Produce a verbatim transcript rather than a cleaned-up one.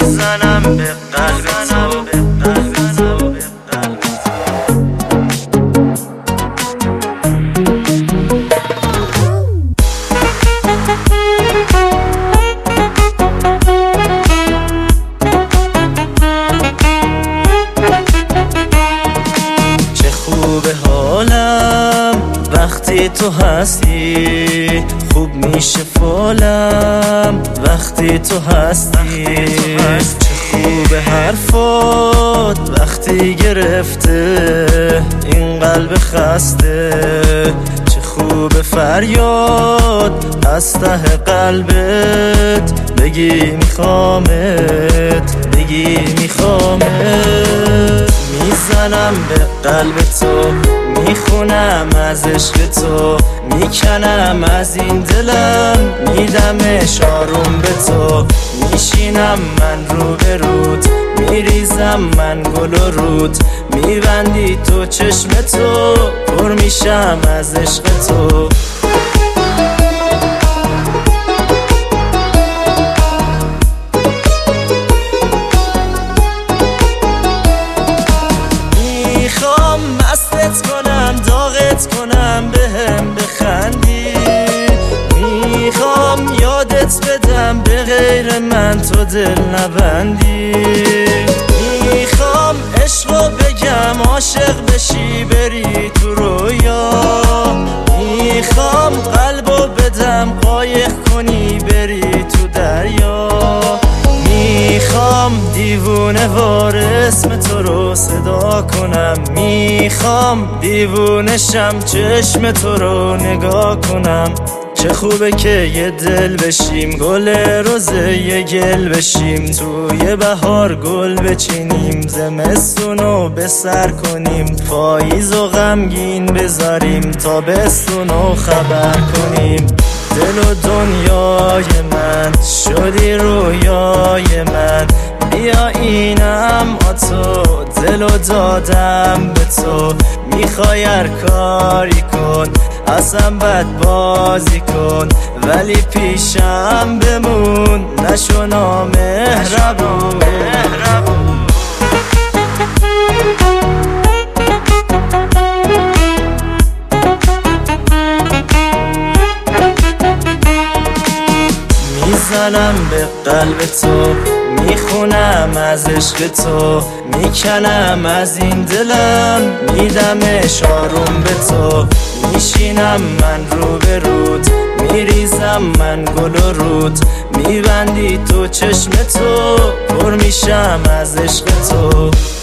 میزنم به قلب تو. چه خوبه حالم وقتی تو هستی، خوب میشه فالم وقتی تو هستی. چه خوبه حرفات وقتی گرفته این قلب خسته، چه خوبه فریاد از ته قلبت بگی میخوامت، بگی میخوامت. میزنم به قلب تو، میخونم از عشق تو، میکنم از این دلم، میدمش آروم به تو. میشینم من رو به رود، میریزم من گل و رود، میبندی تو چشم تو، پر میشم از عشق تو. میخوام مستت کنم، داغت کنم، بهم بخندی. میخوام یادت بدم به غیر من تو دل نبندی. میخوام عشقو بگم عاشق بشی بری تو رویا. میخوام قلبو بدم قایق کنی بری تو دریا. میخوام دیوونه وار اسم تو رو صدا کنم، میخوام دیوونه شم چشم تو رو نگاه کنم. چه خوبه که یه دل بشیم، گل روزه یه گل بشیم، توی بهار گل بچینیم، زمستونو به سر کنیم، پاییز و غمگین بذاریم، تابستونو خبر کنیم. دل و دنیای من شدی رویای من، بیا اینم آتو، دل و دادم به تو. میخوای هر کاری کن، اصلا بد بازی کن، ولی پیشم بمون، نشو نامهربون. میزنم به قلب تو، میخونم از عشق تو، میکنم از این دلم، میدمش آروم به تو. میشینم من رو به رود، میریزم من گل و رود، میبندی تو چشم تو، پر میشم از عشق تو.